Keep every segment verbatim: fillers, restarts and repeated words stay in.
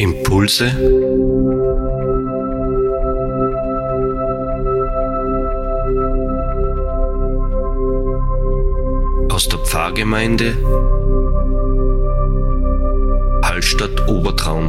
Impulse aus der Pfarrgemeinde Hallstatt Obertraum.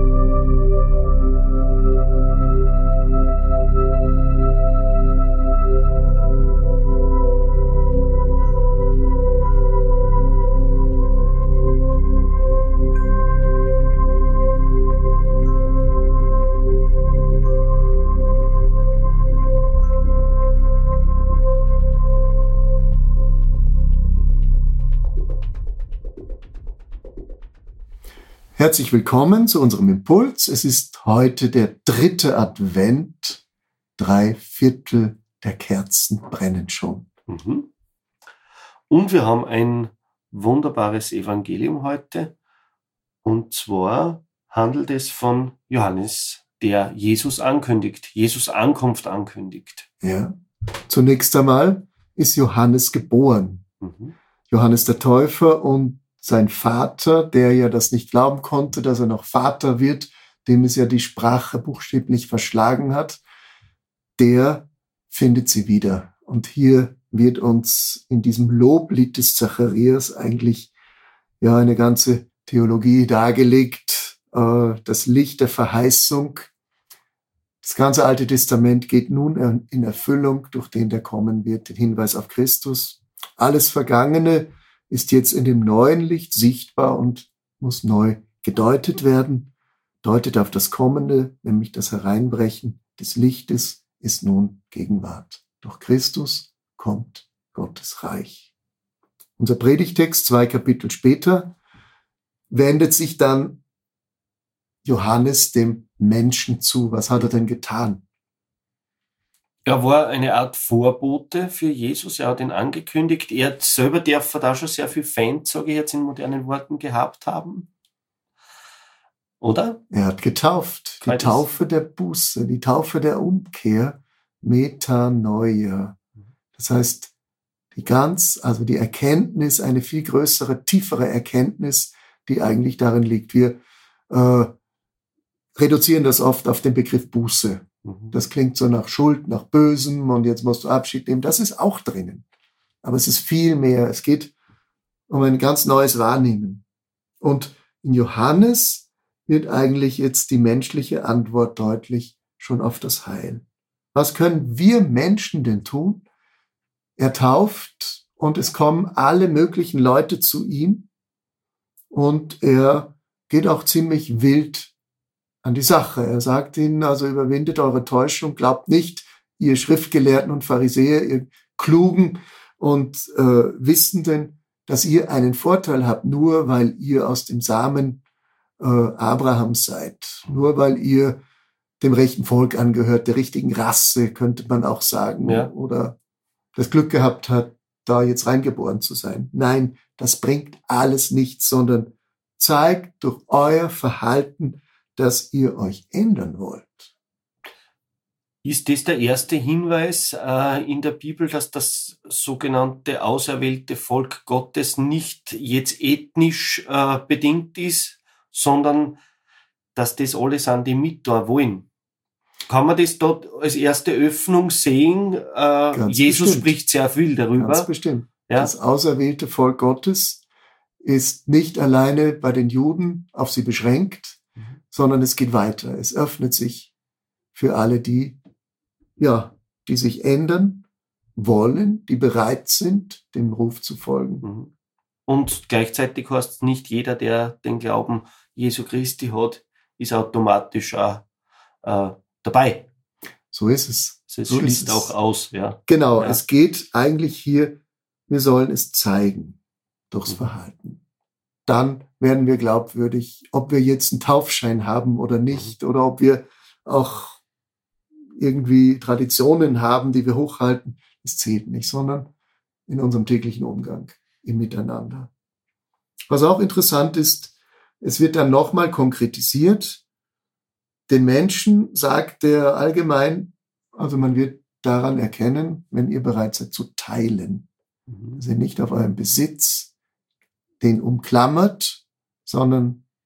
Herzlich willkommen zu unserem Impuls. Es ist heute der dritte Advent. Drei Viertel der Kerzen brennen schon. Mhm. Und wir haben ein wunderbares Evangelium heute. Und zwar handelt es von Johannes, der Jesus ankündigt, Jesus Ankunft ankündigt. Ja. Zunächst einmal ist Johannes geboren. Mhm. Johannes der Täufer und sein Vater, der ja das nicht glauben konnte, dass er noch Vater wird, dem es ja die Sprache buchstäblich verschlagen hat, der findet sie wieder. Und hier wird uns in diesem Loblied des Zacharias eigentlich ja eine ganze Theologie dargelegt, äh, das Licht der Verheißung. Das ganze Alte Testament geht nun in Erfüllung durch den, der kommen wird, den Hinweis auf Christus. Alles Vergangene ist jetzt in dem neuen Licht sichtbar und muss neu gedeutet werden. Deutet auf das Kommende, nämlich das Hereinbrechen des Lichtes ist nun Gegenwart. Durch Christus kommt Gottes Reich. Unser Predigtext, zwei Kapitel später, wendet sich dann Johannes dem Menschen zu. Was hat er denn getan? Er war eine Art Vorbote für Jesus, er hat ihn angekündigt. Er selber darf da schon sehr viel Fans, sage ich jetzt in modernen Worten, gehabt haben. Oder? Er hat getauft. Die Taufe der Buße, die Taufe der Umkehr, Metanoia. Das heißt, die ganz, also die Erkenntnis, eine viel größere, tiefere Erkenntnis, die eigentlich darin liegt. Wir äh, reduzieren das oft auf den Begriff Buße. Das klingt so nach Schuld, nach Bösem und jetzt musst du Abschied nehmen. Das ist auch drinnen. Aber es ist viel mehr. Es geht um ein ganz neues Wahrnehmen. Und in Johannes wird eigentlich jetzt die menschliche Antwort deutlich schon auf das Heil. Was können wir Menschen denn tun? Er tauft und es kommen alle möglichen Leute zu ihm und er geht auch ziemlich wild an die Sache. Er sagt ihnen, also überwindet eure Täuschung, glaubt nicht, ihr Schriftgelehrten und Pharisäer, ihr Klugen und äh, Wissenden, dass ihr einen Vorteil habt, nur weil ihr aus dem Samen äh, Abrahams seid, nur weil ihr dem rechten Volk angehört, der richtigen Rasse, könnte man auch sagen, ja. Oder das Glück gehabt hat, da jetzt reingeboren zu sein. Nein, das bringt alles nichts, sondern zeigt durch euer Verhalten, dass ihr euch ändern wollt. Ist das der erste Hinweis äh, in der Bibel, dass das sogenannte auserwählte Volk Gottes nicht jetzt ethnisch äh, bedingt ist, sondern dass das alle sind, die mit da wollen? Kann man das dort als erste Öffnung sehen? Äh, Jesus bestimmt. Spricht sehr viel darüber. Ganz bestimmt. Ja? Das auserwählte Volk Gottes ist nicht alleine bei den Juden auf sie beschränkt, sondern es geht weiter. Es öffnet sich für alle die, ja, die sich ändern wollen, die bereit sind, dem Ruf zu folgen. Und gleichzeitig heißt es, nicht jeder, der den Glauben Jesu Christi hat, ist automatisch auch äh, dabei. So ist es. Es so schließt ist es. auch aus. Ja. Genau, ja. Es geht eigentlich hier, wir sollen es zeigen durchs mhm. Verhalten. Dann werden wir glaubwürdig, ob wir jetzt einen Taufschein haben oder nicht, mhm. oder ob wir auch irgendwie Traditionen haben, die wir hochhalten. Das zählt nicht, sondern in unserem täglichen Umgang, im Miteinander. Was auch interessant ist, es wird dann nochmal konkretisiert. Den Menschen sagt er allgemein, also man wird daran erkennen, wenn ihr bereit seid zu teilen. Mhm. Also nicht auf eurem Besitz den umklammert, sondern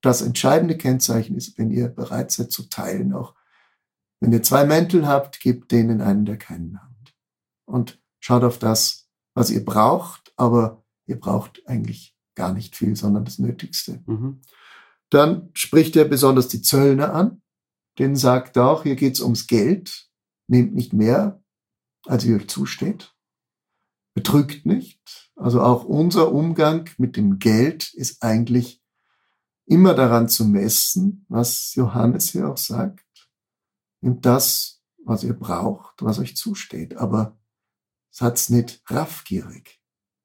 das entscheidende Kennzeichen ist, wenn ihr bereit seid zu teilen, auch wenn ihr zwei Mäntel habt, gebt denen einen, der keinen hat. Und schaut auf das, was ihr braucht, aber ihr braucht eigentlich gar nicht viel, sondern das Nötigste. Mhm. Dann spricht er besonders die Zöllner an. Denen sagt er auch, hier geht's ums Geld. Nehmt nicht mehr, als ihr euch zusteht. Betrügt nicht. Also auch unser Umgang mit dem Geld ist eigentlich immer daran zu messen, was Johannes hier auch sagt. Nehmt das, was ihr braucht, was euch zusteht. Aber seid's nicht raffgierig.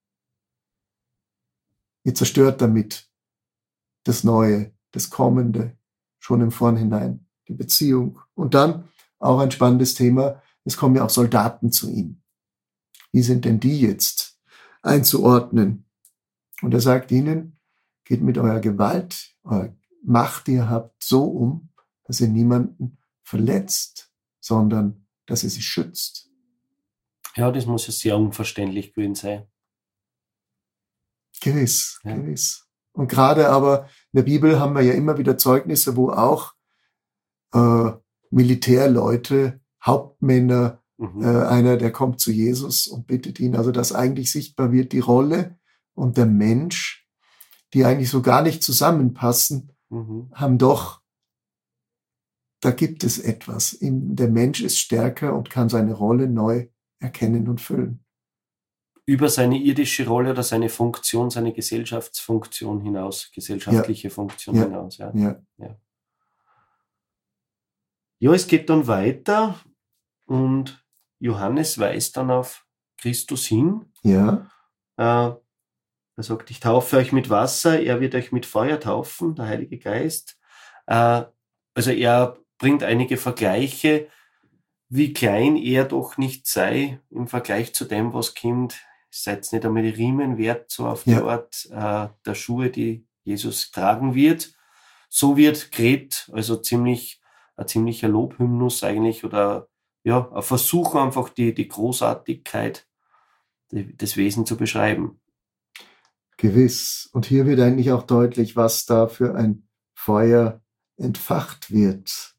Ihr zerstört damit das Neue, das Kommende, schon im Vornhinein, die Beziehung. Und dann auch ein spannendes Thema, es kommen ja auch Soldaten zu ihm. Wie sind denn die jetzt einzuordnen? Und er sagt ihnen, geht mit eurer Gewalt, eurer Macht, die ihr habt, so um, dass ihr niemanden verletzt, sondern dass ihr sie schützt. Ja, das muss ja sehr unverständlich gewesen sein. Gewiss, ja. gewiss. Und gerade aber in der Bibel haben wir ja immer wieder Zeugnisse, wo auch äh, Militärleute, Hauptmänner, Mhm. äh, einer, der kommt zu Jesus und bittet ihn, also dass eigentlich sichtbar wird, die Rolle und der Mensch, die eigentlich so gar nicht zusammenpassen, Mhm. haben doch, da gibt es etwas. Der Mensch ist stärker und kann seine Rolle neu erkennen und füllen. Über seine irdische Rolle oder seine Funktion, seine Gesellschaftsfunktion hinaus, gesellschaftliche ja. Funktion ja. hinaus. Ja. Ja. Ja. ja, es geht dann weiter und Johannes weist dann auf Christus hin. Ja. Äh, er sagt, ich taufe euch mit Wasser, er wird euch mit Feuer taufen, der Heilige Geist. Äh, also er bringt einige Vergleiche, wie klein er doch nicht sei im Vergleich zu dem, was kommt. Seid nicht einmal die Riemen wert, so auf die ja. Art äh, der Schuhe, die Jesus tragen wird. So wird Gret, also ziemlich ein ziemlicher Lobhymnus eigentlich, oder ja, ein Versuch einfach die, die Großartigkeit die, des Wesens zu beschreiben. Gewiss. Und hier wird eigentlich auch deutlich, was da für ein Feuer entfacht wird,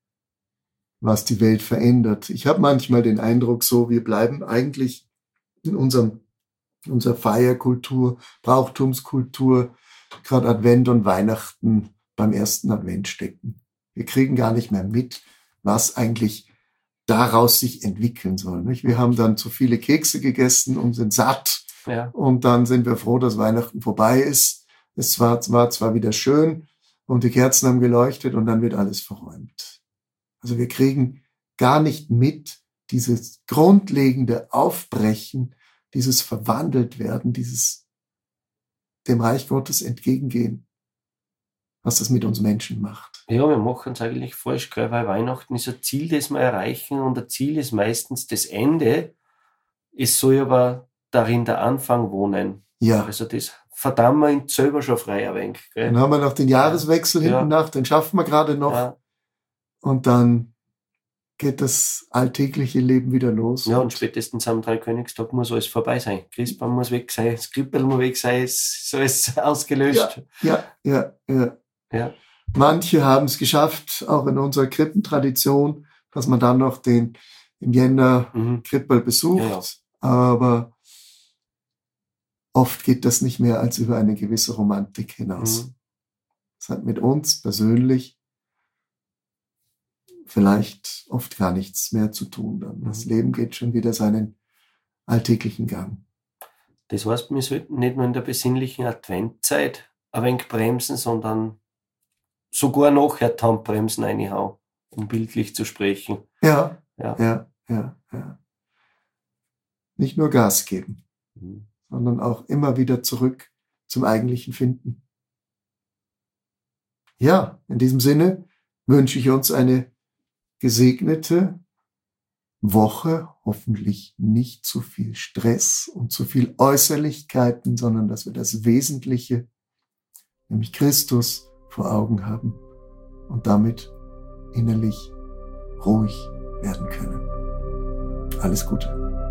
was die Welt verändert. Ich habe manchmal den Eindruck so, wir bleiben eigentlich in unserem, unserer Feierkultur, Brauchtumskultur, gerade Advent und Weihnachten beim ersten Advent stecken. Wir kriegen gar nicht mehr mit, was eigentlich daraus sich entwickeln soll. Nicht? Wir haben dann zu viele Kekse gegessen und sind satt. Ja. Und dann sind wir froh, dass Weihnachten vorbei ist. Es war, war zwar wieder schön und die Kerzen haben geleuchtet und dann wird alles verräumt. Also wir kriegen gar nicht mit dieses grundlegende Aufbrechen, dieses Verwandeltwerden, dieses dem Reich Gottes entgegengehen, was das mit uns Menschen macht. Ja, wir machen es eigentlich falsch, gell? Weil Weihnachten ist ein Ziel, das wir erreichen, und ein Ziel ist meistens das Ende. Es soll aber darin der Anfang wohnen. Ja. Also das verdammen wir uns selber schon frei ein wenig. Gell? Dann haben wir noch den Jahreswechsel ja. hinten nach, den schaffen wir gerade noch. Ja. Und dann geht das alltägliche Leben wieder los. Ja, und spätestens am Dreikönigstag muss alles vorbei sein. Christbaum muss weg sein, das Krippel muss weg sein, es ist alles ausgelöscht. Ja, ja, ja. ja. ja. Manche haben es geschafft, auch in unserer Krippentradition, dass man dann noch den im Jänner mhm. Krippel besucht. Ja, ja. Aber oft geht das nicht mehr als über eine gewisse Romantik hinaus. Mhm. Das hat mit uns persönlich vielleicht oft gar nichts mehr zu tun. Dann. Das Mhm. Leben geht schon wieder seinen alltäglichen Gang. Das heißt, wir sollten nicht nur in der besinnlichen Adventzeit ein wenig bremsen, sondern sogar nachher die Handbremsen reinhauen, um bildlich zu sprechen. Ja, Ja. ja, ja, ja. Nicht nur Gas geben, Mhm. sondern auch immer wieder zurück zum Eigentlichen finden. Ja, in diesem Sinne wünsche ich uns eine gesegnete Woche, hoffentlich nicht zu viel Stress und zu viel Äußerlichkeiten, sondern dass wir das Wesentliche, nämlich Christus, vor Augen haben und damit innerlich ruhig werden können. Alles Gute.